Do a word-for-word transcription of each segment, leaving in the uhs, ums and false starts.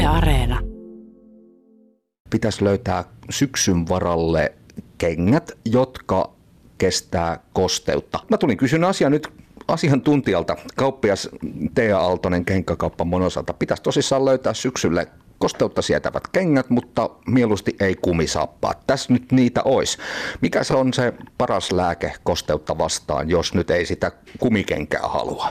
Yle Areena. Pitäisi löytää syksyn varalle kengät, jotka kestää kosteutta. Mä tulin kysyä asiaa nyt asiantuntijalta, kauppias Tea Aaltonen Kenkäkauppa Monosalta. Pitäisi tosissaan löytää syksylle kosteutta sietävät kengät, mutta mieluusti ei kumisaappaat. Tässä nyt niitä olisi. Mikä se on se paras lääke kosteutta vastaan, jos nyt ei sitä kumikenkää halua?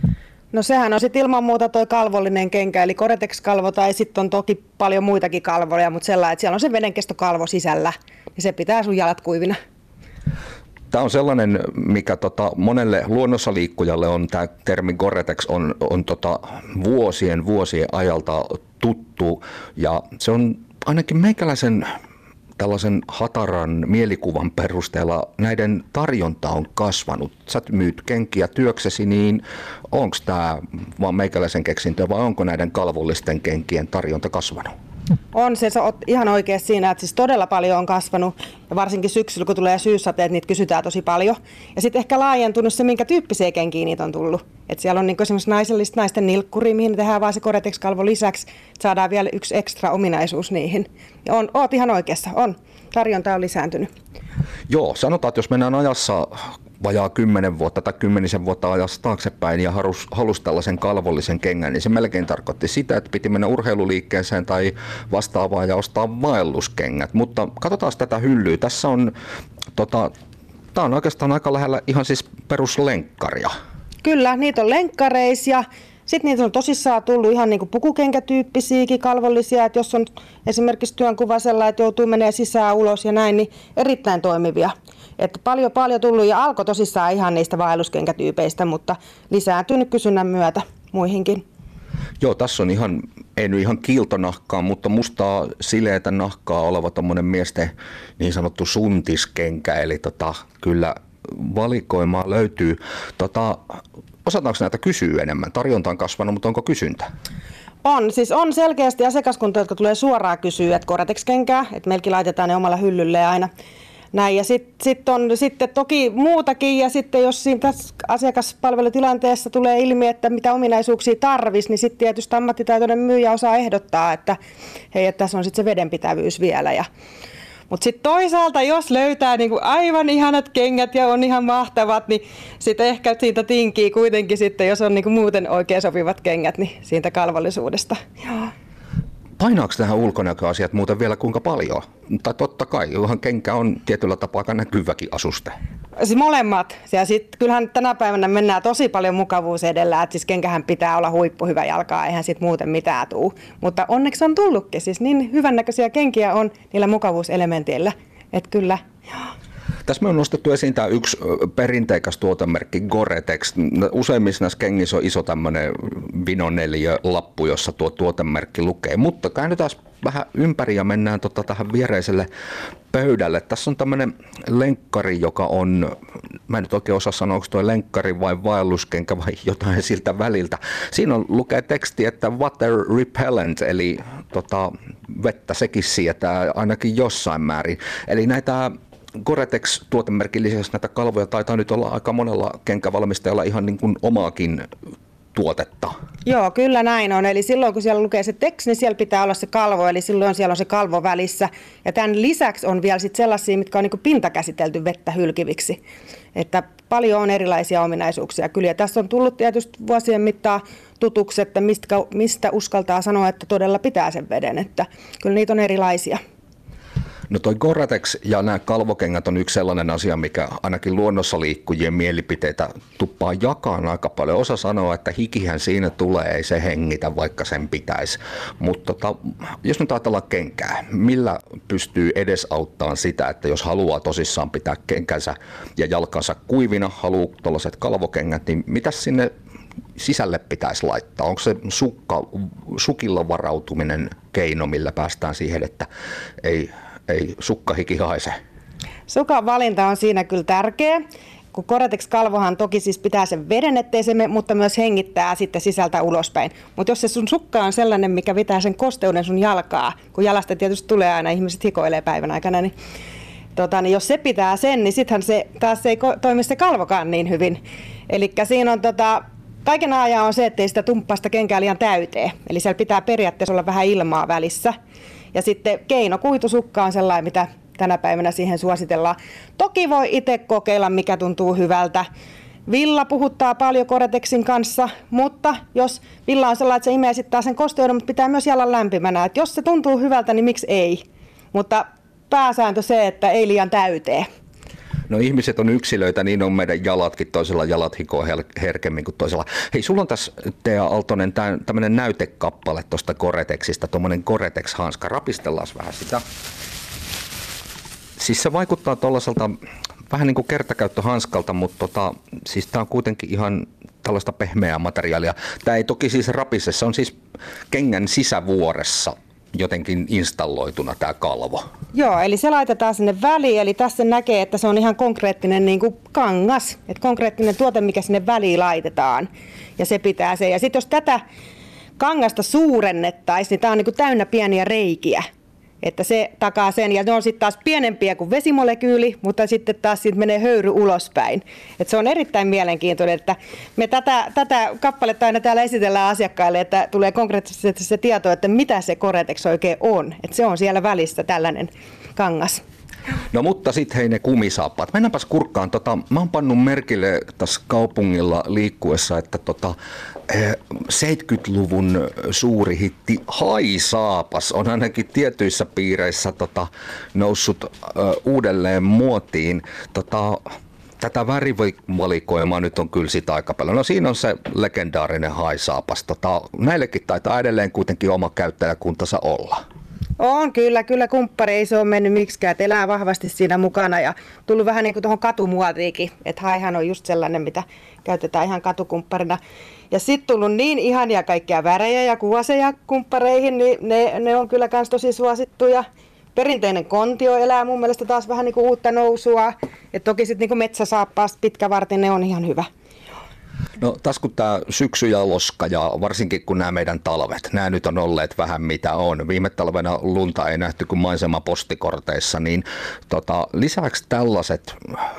No sehän on sitten ilman muuta tuo kalvollinen kenkä, eli Gore-Tex-kalvo, tai sitten on toki paljon muitakin kalvoja, mutta sellainen, että siellä on se vedenkestokalvo sisällä, ja se pitää sun jalat kuivina. Tämä on sellainen, mikä tota, monelle luonnossa liikkujalle on, tämä termi Gore-Tex on, on tota, vuosien vuosien ajalta tuttu, ja se on ainakin meikäläisen tällaisen hataran mielikuvan perusteella näiden tarjonta on kasvanut. Sä myyt kenkiä työksesi, niin onko tämä vaan meikäläisen keksintö vai onko näiden kalvollisten kenkien tarjonta kasvanut? On se, sä oot ihan oikeassa siinä, että siis todella paljon on kasvanut ja varsinkin syksyllä, kun tulee syyssateet, niitä kysytään tosi paljon. Ja sitten ehkä laajentunut se, minkä tyyppisiä kenkiä niitä on tullut. Et siellä on niinku esimerkiksi naisellista naisten nilkkuri, mihin tehdään vaan se Gore-Tex-kalvo lisäksi, saadaan vielä yksi ekstra ominaisuus niihin. Ja on, oot ihan oikeassa, on. Tarjonta on lisääntynyt. Joo, sanotaan, että jos mennään ajassa vajaa kymmenen vuotta tai kymmenisen vuotta ajassa taaksepäin ja halus, halusi tällaisen kalvollisen kengän, niin se melkein tarkoitti sitä, että piti mennä urheiluliikkeeseen tai vastaavaan ja ostaa vaelluskengät. Mutta katsotaan tätä hyllyä. Tässä on, tota, tämä on oikeastaan aika lähellä ihan siis peruslenkkaria. Kyllä, niitä on lenkkareisia. Sitten niitä on tosissaan tullut ihan niin kuin pukukenkätyyppisiäkin kalvollisia, että jos on esimerkiksi työnkuva sellainen, että joutuu menemään sisään ulos ja näin, niin erittäin toimivia. Että paljon paljon tullut ja alkoi tosissaan ihan niistä vaelluskenkätyypeistä, mutta lisääntynyt kysynnän myötä muihinkin. Joo, tässä on ihan, ei nyt ihan kiiltonahkaa, mutta mustaa sileätä nahkaa oleva tommonen miesten niin sanottu suntiskenkä, eli tota, kyllä valikoimaa löytyy. Tota, osataanko näitä kysyä enemmän? Tarjonta on kasvanut, mutta onko kysyntä? On, siis on selkeästi asiakaskunta, jotka tulee suoraan kysyä, että Gore-Tex-kenkää, että meilläkin laitetaan ne omalla hyllylle aina. Näin, ja sitten sit on sitten toki muutakin, ja sitten jos siinä tässä asiakaspalvelutilanteessa tulee ilmi, että mitä ominaisuuksia tarvisi, niin sitten tietysti ammattitaitoinen myyjä osaa ehdottaa, että hei, että tässä on sitten se vedenpitävyys vielä. Ja mutta sitten toisaalta, jos löytää niinku aivan ihanat kengät ja on ihan mahtavat, niin sitten ehkä siitä tinkii kuitenkin sitten, jos on niinku muuten oikein sopivat kengät, niin siitä kalvollisuudesta. Joo. Painaako tähän ulkonäköasiat muuten vielä kuinka paljon? Tai totta kai, johon kenkä on tietyllä tapaa aika näkyväkin asuste. Siis molemmat. Ja sitten kyllähän tänä päivänä mennään tosi paljon mukavuus edellä, että siis kenkähän pitää olla huippuhyvä jalkaa, eihän sit muuten mitään tuu. Mutta onneksi on tullutkin, siis niin hyvännäköisiä kenkiä on niillä mukavuuselementeillä, että kyllä. Tässä me on nostettu esiin tämä yksi perinteikäs tuotemerkki Gore-Tex. Useimmissa näissä kengissä on iso tämmöinen vinoneliö-lappu, jossa tuo tuotemerkki lukee. Mutta käännytään vähän ympäri ja mennään tota tähän viereiselle pöydälle. Tässä on tämmöinen lenkkari, joka on, mä en nyt oikein osaa sanoa, onko tuo lenkkari vai vaelluskenkä vai jotain siltä väliltä. Siinä on, lukee teksti, että water repellent, eli tota, vettä sekin sietää ainakin jossain määrin. Eli näitä Gore-Tex-tuotemerkin lisäksi näitä kalvoja taitaa nyt olla aika monella kenkävalmistajalla ihan niin kuin omaakin tuotetta. Joo, kyllä näin on. Eli silloin kun siellä lukee se teksti, niin siellä pitää olla se kalvo, eli silloin siellä on se kalvo välissä. Ja tämän lisäksi on vielä sit sellaisia, mitkä on niin kuin pintakäsitelty vettä hylkiviksi. Että paljon on erilaisia ominaisuuksia kyllä. Ja tässä on tullut tietysti vuosien mittaan tutuksi, että mistä, mistä uskaltaa sanoa, että todella pitää sen veden. Että kyllä niitä on erilaisia. No toi Gore-Tex ja nämä kalvokengät on yksi sellainen asia, mikä ainakin luonnossa liikkujien mielipiteitä tuppaa jakaan aika paljon. Osa sanoo, että hikihän siinä tulee, ei se hengitä, vaikka sen pitäisi. Mutta tota, jos nyt ajatellaan kenkää, millä pystyy edesauttamaan sitä, että jos haluaa tosissaan pitää kenkänsä ja jalkansa kuivina, haluaa tuollaiset kalvokengät, niin mitä sinne sisälle pitäisi laittaa? Onko se sukka, sukilla varautuminen keino, millä päästään siihen, että ei... ei sukkahiki haise? Sukan valinta on siinä kyllä tärkeä, kun Gore-Tex-kalvohan toki siis pitää sen veden, ettei se me, mutta myös hengittää sitten sisältä ulospäin. Mutta jos se sun sukka on sellainen, mikä vetää sen kosteuden sun jalkaa, kun jalasta tietysti tulee aina, ihmiset hikoilee päivän aikana, niin, tota, niin jos se pitää sen, niin sittenhän se taas ei toimi se kalvokaan niin hyvin. Eli siinä on tota, kaiken ajan on se, ettei sitä tumppaa sitä kenkää liian täyteen. Eli siellä pitää periaatteessa olla vähän ilmaa välissä. Ja sitten keinokuitusukka on sellainen, mitä tänä päivänä siihen suositellaan. Toki voi itse kokeilla, mikä tuntuu hyvältä. Villa puhuttaa paljon Gore-Texin kanssa, mutta jos villa on sellainen, että se imee sitten taas sen kosteuden, mutta pitää myös jalan lämpimänä. Että jos se tuntuu hyvältä, niin miksi ei? Mutta pääsääntö se, että ei liian täyteen. No ihmiset on yksilöitä, niin on meidän jalatkin. Toisella jalat hikoo herkemmin kuin toisella. Hei, sulla on tässä, Tea Aaltonen, tämmöinen näytekappale tuosta Gore-Texista, tuommoinen Gore-Tex-hanska. Rapistellaan vähän sitä. Siis se vaikuttaa tuollaiselta vähän niin kuin kertakäyttöhanskalta, mutta tota, siis tämä on kuitenkin ihan tällaista pehmeää materiaalia. Tämä ei toki siis rapise, se on siis kengän sisävuoressa jotenkin installoituna tämä kalvo. Joo, eli se laitetaan sinne väliin, eli tässä näkee, että se on ihan konkreettinen niin kuin kangas, että konkreettinen tuote, mikä sinne väliin laitetaan, ja se pitää se. Ja sitten jos tätä kangasta suurennettaisiin, niin tämä on niin kuin täynnä pieniä reikiä, että se takaa sen, ja ne on sitten taas pienempiä kuin vesimolekyyli, mutta sitten taas siitä menee höyry ulospäin. Et se on erittäin mielenkiintoinen, että me tätä, tätä kappaletta aina täällä esitellään asiakkaille, että tulee konkreettisesti se tieto, että mitä se Gore-Tex oikein on. Että se on siellä välissä tällainen kangas. No mutta sitten hei ne kumisaappaat. Mennäänpäs kurkkaan. Tota, mä oon pannut merkille tässä kaupungilla liikkuessa, että tota, seitsemänkymmentäluvun suuri hitti haisaapas on ainakin tietyissä piireissä tota, noussut ö, uudelleen muotiin. Tota, tätä värivalikoimaa nyt on kyllä sitä aika paljon. No siinä on se legendaarinen haisaapas. Tota, näillekin taitaa edelleen kuitenkin oma käyttäjäkuntansa olla. On kyllä, kyllä kumppari ei se ole mennyt miksikään, että elää vahvasti siinä mukana ja tullut vähän niin kuin tuohon katumuotiikin, että haihan on just sellainen, mitä käytetään ihan katukumpparina. Ja sitten tullut niin ihania kaikkia värejä ja kuvaseja kumppareihin, niin ne, ne on kyllä myös tosi suosittuja. Perinteinen kontio elää mun mielestä taas vähän niin kuin uutta nousua, että toki sitten niin kuin metsäsaappaasta pitkävartin ne on ihan hyvä. No taas kun tämä syksy ja loska ja varsinkin kun nämä meidän talvet, nämä nyt on olleet vähän mitä on. Viime talvena lunta ei nähty kuin maisema postikorteissa, niin tota, lisäksi tällaiset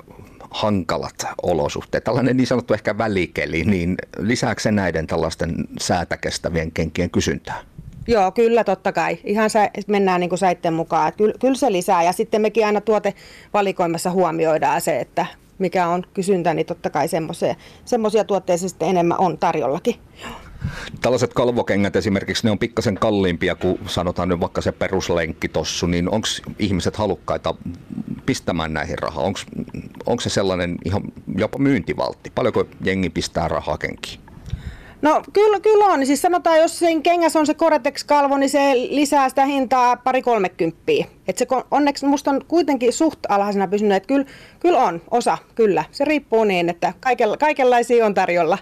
hankalat olosuhteet, tällainen niin sanottu ehkä välikeli, niin lisääkö näiden tällaisten säätä kestävien kenkien kysyntää? Joo, kyllä totta kai. Ihan sä, mennään niin kuin säitten mukaan. Kyllä, kyllä se lisää ja sitten mekin aina tuotevalikoimassa huomioidaan se, että mikä on kysyntä, niin totta kai semmoisia tuotteita sitten enemmän on tarjollakin. Tällaiset kalvokengät esimerkiksi, ne on pikkasen kalliimpia kuin sanotaan nyt vaikka se peruslenkkitossu, niin onko ihmiset halukkaita pistämään näihin rahaa? Onko se sellainen ihan jopa myyntivaltti? Paljonko jengi pistää rahaa kenkiin? No kyllä, kyllä on. Siis sanotaan, jos sen kengässä on se Gore-Tex-kalvo, niin se lisää sitä hintaa pari kolmekymppiä. Et se onneksi musta on kuitenkin suht alhaisena pysynyt, että kyllä, kyllä on osa, kyllä. Se riippuu niin, että kaikenla- kaikenlaisia on tarjolla.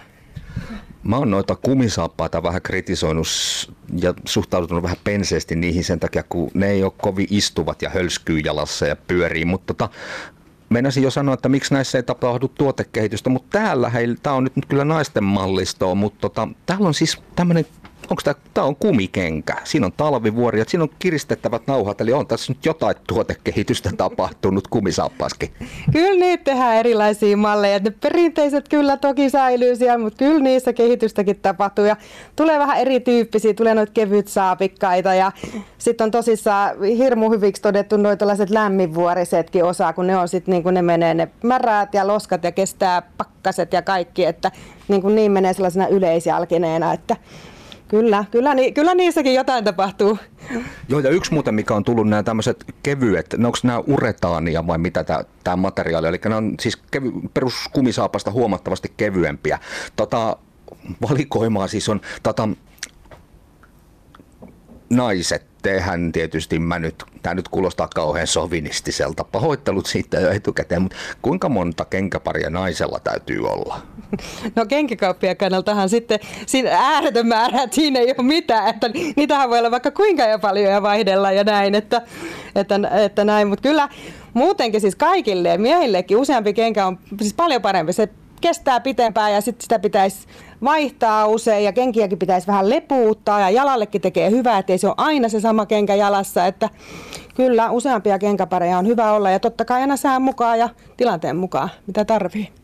Mä oon noita kumisaappaita vähän kritisoinut ja suhtautunut vähän penseesti niihin sen takia, kun ne ei ole kovin istuvat ja hölskyy jalassa ja pyörii, mutta tota, meinasin jo sanoa, että miksi näissä ei tapahdu tuotekehitystä, mutta täällä, tämä on nyt kyllä naisten mallistoa, mutta tota, täällä on siis tämmöinen, onko tämä, tämä on kumikenkä, siinä on talvivuori ja siinä on kiristettävät nauhat, eli on tässä nyt jotain tuotekehitystä tapahtunut kumisaappaaskin. Kyllä niitä tehdään erilaisia malleja, ne perinteiset kyllä toki säilyy siellä, mutta kyllä niissä kehitystäkin tapahtuu ja tulee vähän erityyppisiä, tulee noita kevyt saapikkaita ja sitten on tosissaan hirmu hyviksi todettu noita tällaiset lämminvuorisetkin osaa, kun ne on sitten niin kuin ne menee ne märäät ja loskat ja kestää pakkaset ja kaikki, että niin, kuin niin menee sellaisena yleisjalkineena, että Kyllä, kyllä, ni, kyllä niissäkin jotain tapahtuu. Joo, ja yksi muuten, mikä on tullut nämä tämmöiset kevyet, onko nämä uretaania vai mitä tämä materiaali, eli nämä on siis kevy, peruskumisaapasta huomattavasti kevyempiä. Tota, valikoimaa siis on, tota, naiset, tehän tietysti, mä nyt, tämä nyt kuulostaa kauhean sovinistiselta, pahoittelut siitä jo etukäteen, mutta kuinka monta kenkäparia naisella täytyy olla? No kenkäkauppien kannaltahan sitten siinä ääretön määrä, että siinä ei ole mitään, että niitähän voi olla vaikka kuinka ja paljon ja vaihdella ja näin, että, että, että näin, mutta kyllä muutenkin siis kaikille miehillekin useampi kenkä on siis paljon parempi, se kestää pitempään ja sitten sitä pitäisi vaihtaa usein ja kenkiäkin pitäisi vähän lepuuttaa ja jalallekin tekee hyvää, ettei se ole aina se sama kenkä jalassa, että kyllä useampia kenkäpareja on hyvä olla ja totta kai aina sään mukaan ja tilanteen mukaan, mitä tarvii.